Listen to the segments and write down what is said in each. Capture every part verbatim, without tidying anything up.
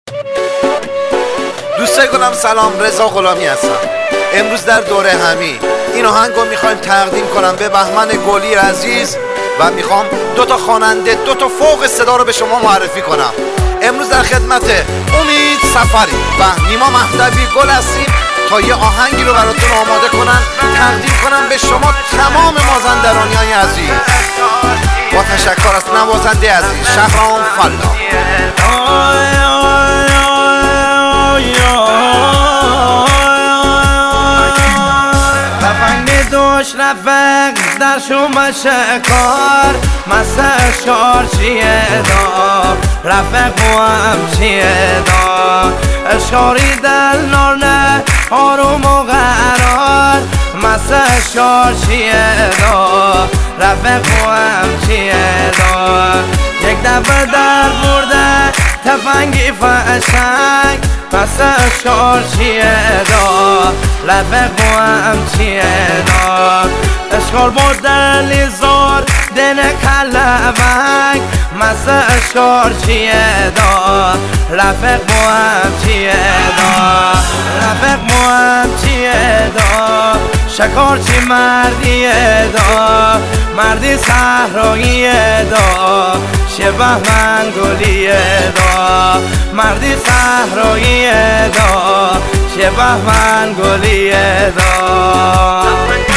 دوستای گلم سلام، رضا غلامی هستم. امروز در دوره همی این آهنگ رو میخوایم تقدیم کنم به بهمن گلی عزیز و میخوام دو تا خواننده دو تا فوق صدا رو به شما معرفی کنم. امروز در خدمت امید سفری و نیما مهدوی گل هستیم تا یه آهنگی رو براتون آماده کنن تقدیم کنم به شما تمام مازندرانیای عزیز. با تشکر از نوازنده عزیز شهرام فلا. رفق در شما شکار مسا اشکار چیه دا رفق و هم چیه دا اشکاری دل نارنه آروم و قرار مسا اشکار چیه دا رفق و هم چیه دا یک دفعه در برده تفنگی فشنگ پس اشکار چیه دا رفق و هم چیه دا اشکار با دلی زار دن کلمک مسا اشکار چیه دا رفق و هم چیه دا رفق و هم چیه دا شکار چی مردیه دا مردی صحراییه دا شبه من گلیه دا مردی صحراییه دا شبه من گلیه دا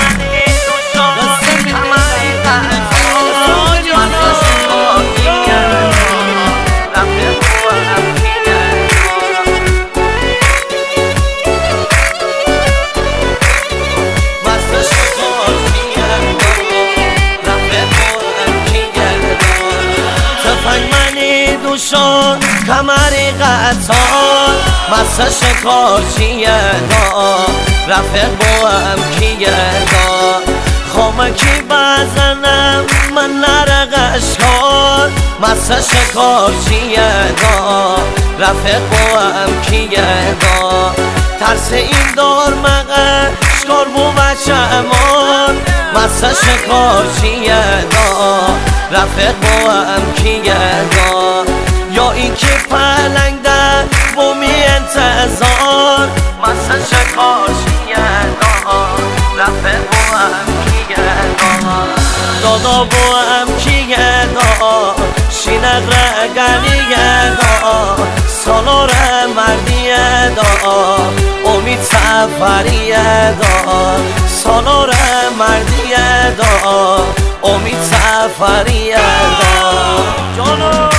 دوشان کمری قطار مسا شکار چیه دا رفق با هم کیه دا خامکی بزنم من نرقش کار مسا شکار چیه دا رفق با هم کیه دا ترس این دار مقه شکار بو بچه امان مسا شکار چیه دا رفق با هم کیه دا یا این که پلنگ در بومی انتظار مسا شکار چیه دا رفق با هم کیه دا دادا با هم کیه دا شینق رگلیه دا سالار مردیه دا امید سفریه دا سالار مردیه دا امید سفریه دا جانو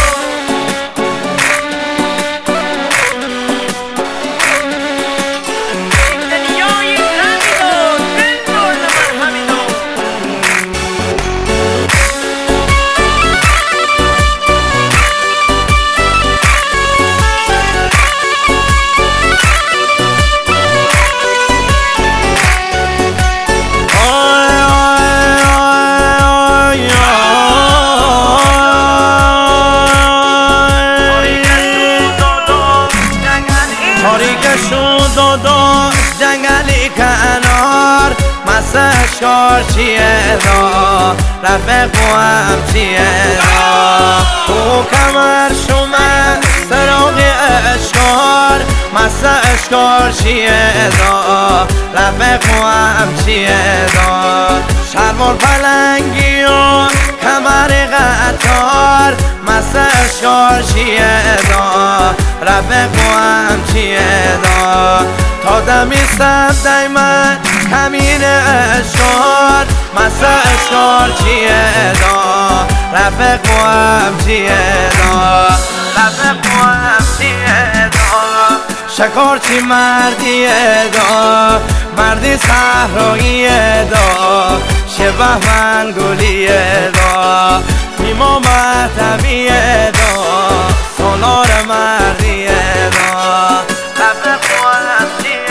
جنگلی کنار مسا اشکار چیه دا رفق و هم چیه دا او کمر شما سراغ اشکار مسا اشکار چیه دا رفق و هم چیه دا شلوار پلنگی و کمر قطار مسا اشکار چیه دا رفق و هم چیه دا تا دمی سب دیمن کمین اشکار مسا اشکار چیه دا رفق و هم چیه دا رفق و هم چیه دا شکار چی مردیه دا مردی صحراییه دا شبه من گلیه دا نیما مهدویه دا سالار مردیه دا رفق و هم چیه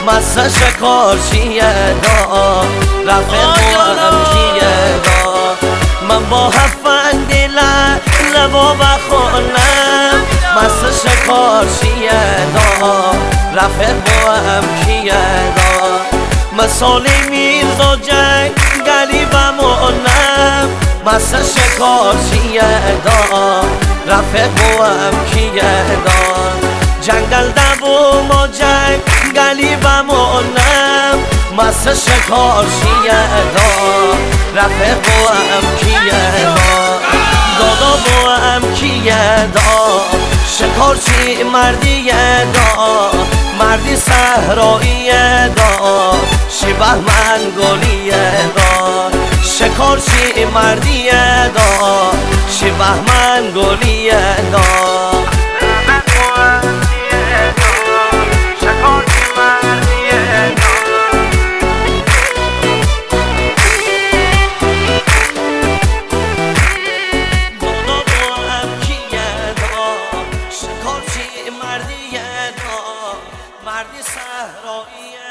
مسته شکارچیه دا رفیق هم کیه دا من با هفن دلم لبا بخونم مسته شکارچیه دا رفیق هم کیه دا مثال میرزا جنگ گلی بمونم مسته شکارچیه دا رفیق هم کیه دا جنگل دبو ما جنگ گلی بمونم مسته شکارچیه دا رفیق هم کیه دا دادا با هم کیه دا شکارچی مردیه دا مردی صحراییه دا شبه من گلیه دا شکارچی مردیه دا شبه من گلیه دا مردی صحرایی